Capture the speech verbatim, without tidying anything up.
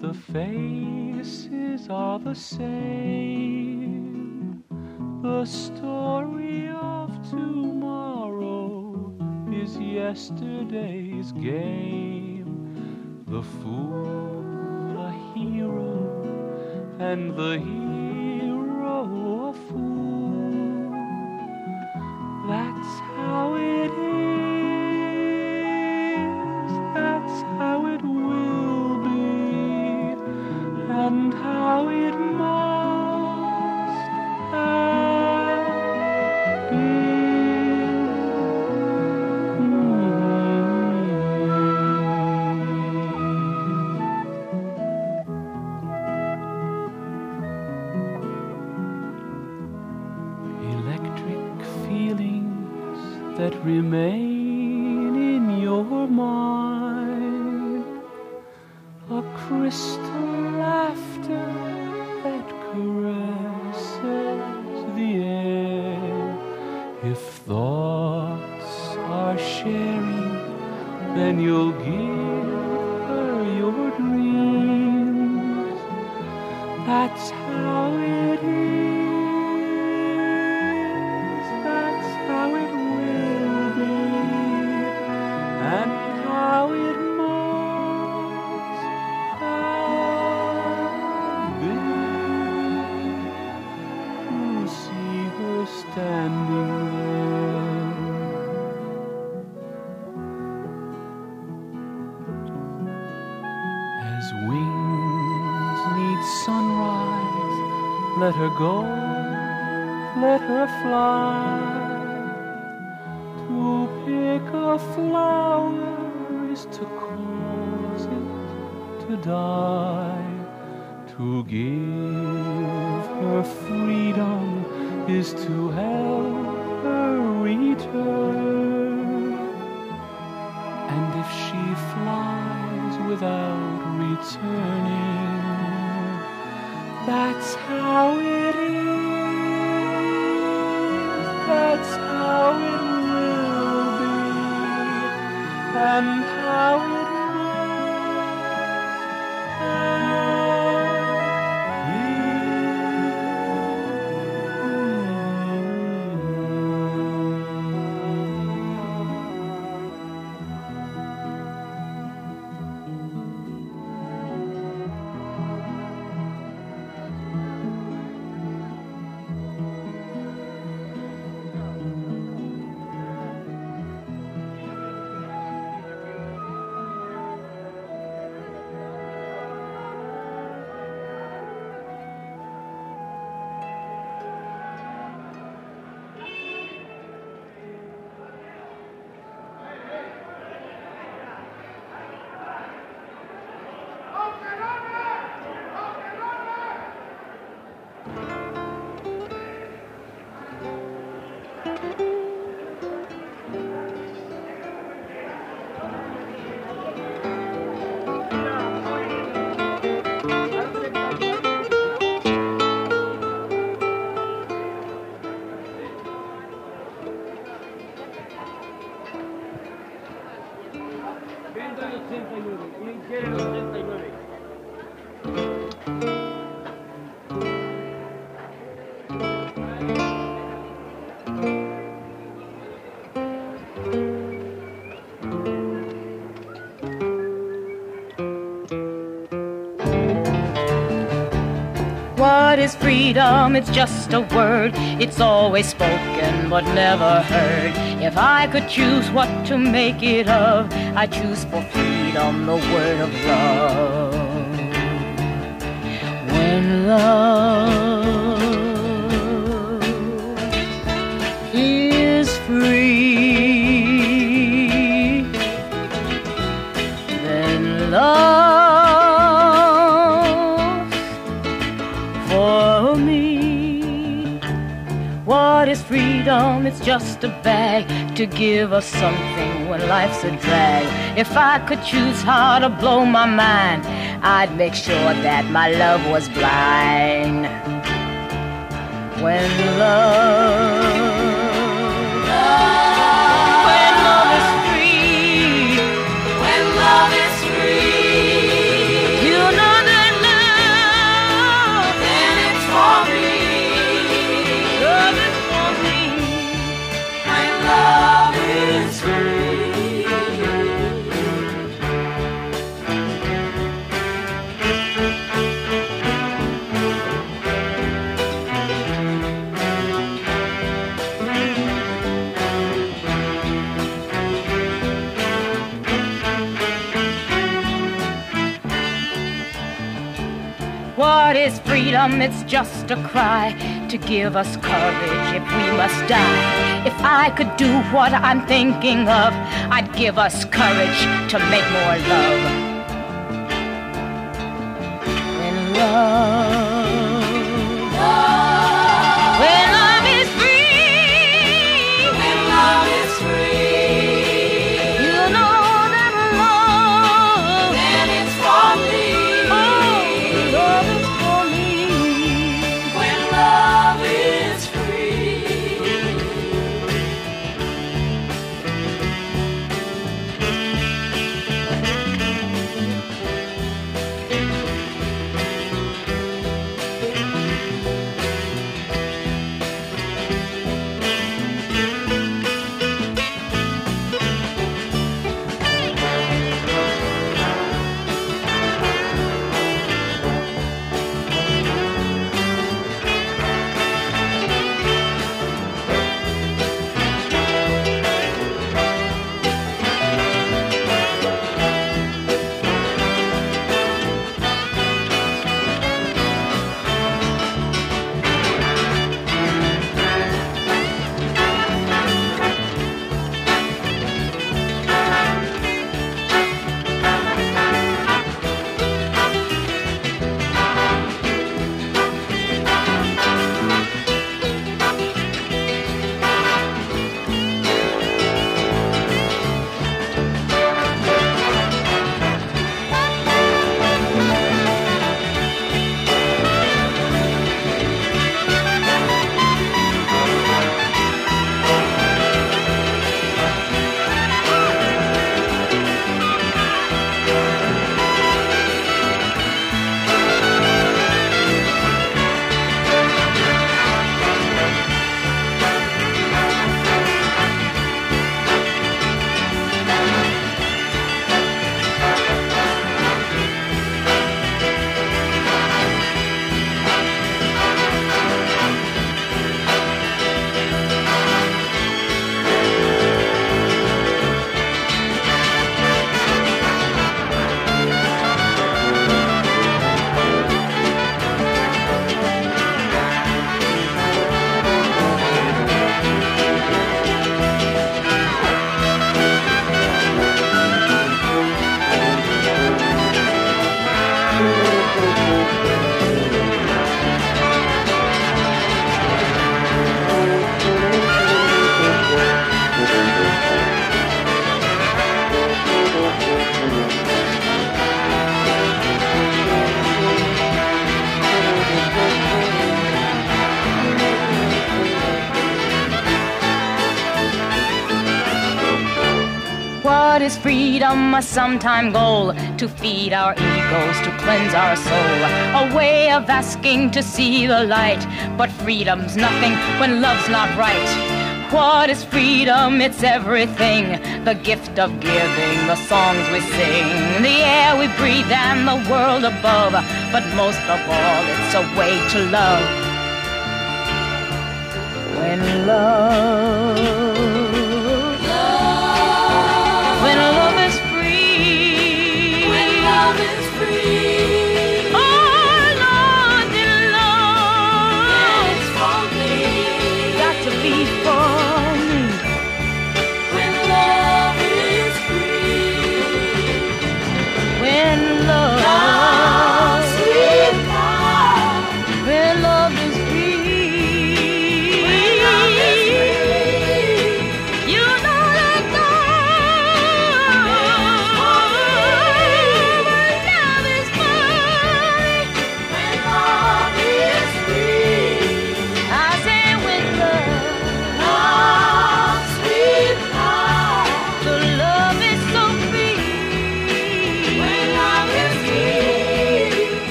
the faces are the same. The story of tomorrow is yesterday's game. The fool a hero and the hero a fool. That's how it is, that's how it will be, and how it must have been. Electric feelings that remain in your mind, a crystal laughter that caresses the air. If thoughts are sharing, then you'll give her your dreams. That's how it is, that's how it will be, and how it must have been. You see her standing there, as wings need sunrise. Let her go, let her fly. To pick a flower is to cause it to die. To give her freedom is to help her return. And if she flies without returning, that's how it is, that's how it will be, and how it must have What is freedom? It's just a word. It's always spoken but never heard. If I could choose what to make it of, I choose for freedom the word of love. When love is free, then love for me. What is freedom? It's just a bag to give us something when life's a drag. If I could choose how to blow my mind, I'd make sure that my love was blind. When love, love, when love is free, when love is free, you know that What is freedom? It's just a cry to give us courage if we must die. If I could do what I'm thinking of, I'd give us courage to make more love. When love, love. When love is free, when love is free, you know that love, then it's for me. Oh, love is for me. When love is free. What is freedom? A sometime goal to feed our egos, to cleanse our soul. A way of asking to see the light. But freedom's nothing when love's not right. What is freedom? It's everything. The gift of giving, the songs we sing, the air we breathe and the world above. But most of all, it's a way to love. When love, when love is free, when love is free.